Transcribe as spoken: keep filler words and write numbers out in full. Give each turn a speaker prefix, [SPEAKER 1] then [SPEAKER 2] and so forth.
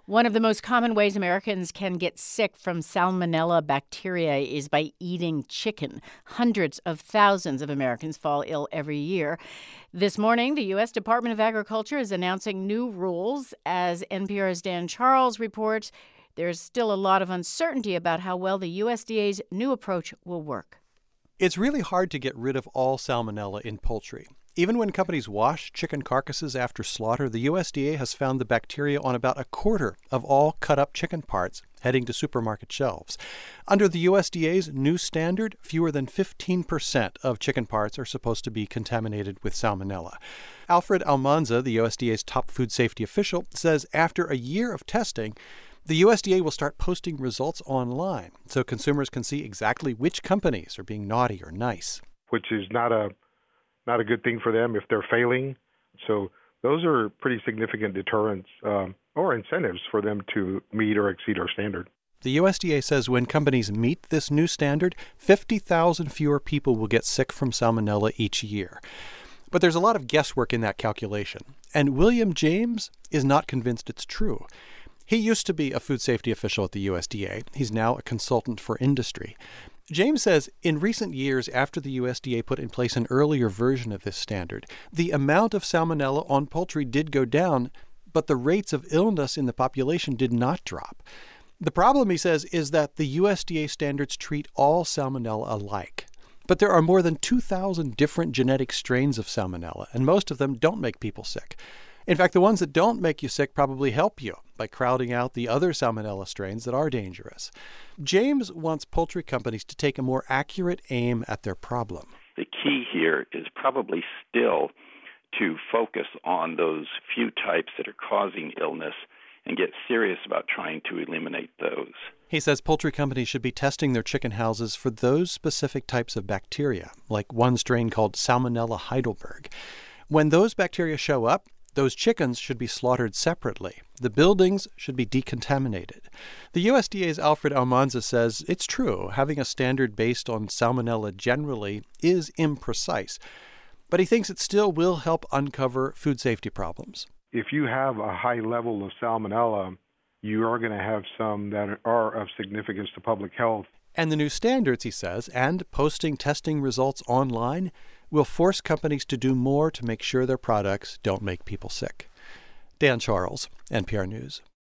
[SPEAKER 1] One of the most common ways Americans can get sick from salmonella bacteria is by eating chicken. Hundreds of thousands of Americans fall ill every year. This morning, the U S. Department of Agriculture is announcing new rules. As N P R's Dan Charles reports, there's still a lot of uncertainty about how well the U S D A's new approach will work.
[SPEAKER 2] It's really hard to get rid of all salmonella in poultry. Even when companies wash chicken carcasses after slaughter, the U S D A has found the bacteria on about a quarter of all cut-up chicken parts heading to supermarket shelves. Under the U S D A's new standard, fewer than fifteen percent of chicken parts are supposed to be contaminated with salmonella. Alfred Almanza, the U S D A's top food safety official, says after a year of testing, the U S D A will start posting results online so consumers can see exactly which companies are being naughty or nice.
[SPEAKER 3] Which is not a not a good thing for them if they're failing. So those are pretty significant deterrents um, or incentives for them to meet or exceed our standard.
[SPEAKER 2] The U S D A says when companies meet this new standard, fifty thousand fewer people will get sick from salmonella each year. But there's a lot of guesswork in that calculation. And William James is not convinced it's true. He used to be a food safety official at the U S D A. He's now a consultant for industry. James says in recent years, after the U S D A put in place an earlier version of this standard, the amount of salmonella on poultry did go down, but the rates of illness in the population did not drop. The problem, he says, is that the U S D A standards treat all salmonella alike. But there are more than two thousand different genetic strains of salmonella, and most of them don't make people sick. In fact, the ones that don't make you sick probably help you by crowding out the other salmonella strains that are dangerous. James wants poultry companies to take a more accurate aim at their problem.
[SPEAKER 4] The key here is probably still to focus on those few types that are causing illness and get serious about trying to eliminate those.
[SPEAKER 2] He says poultry companies should be testing their chicken houses for those specific types of bacteria, like one strain called Salmonella Heidelberg. When those bacteria show up, those chickens should be slaughtered separately. The buildings should be decontaminated. The U S D A's Alfred Almanza says it's true. Having a standard based on salmonella generally is imprecise. But he thinks it still will help uncover food safety problems.
[SPEAKER 3] If you have a high level of salmonella, you are going to have some that are of significance to public health.
[SPEAKER 2] And the new standards, he says, and posting testing results online will force companies to do more to make sure their products don't make people sick. Dan Charles, N P R News.